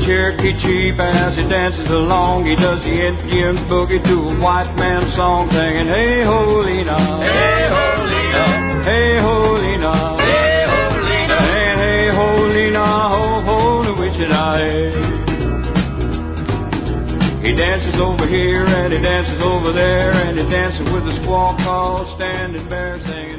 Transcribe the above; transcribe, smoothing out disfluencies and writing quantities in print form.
Cherokee chief, and as he dances along, he does the Indian boogie to a white man's song, singing, hey, holy now, hey, holy now, hey, holy now, hey, holy now, hey, holy now, ho, ho, to Wichita, hey. He dances over here, and he dances over there, and he dances with the squaw call, standing there, singing.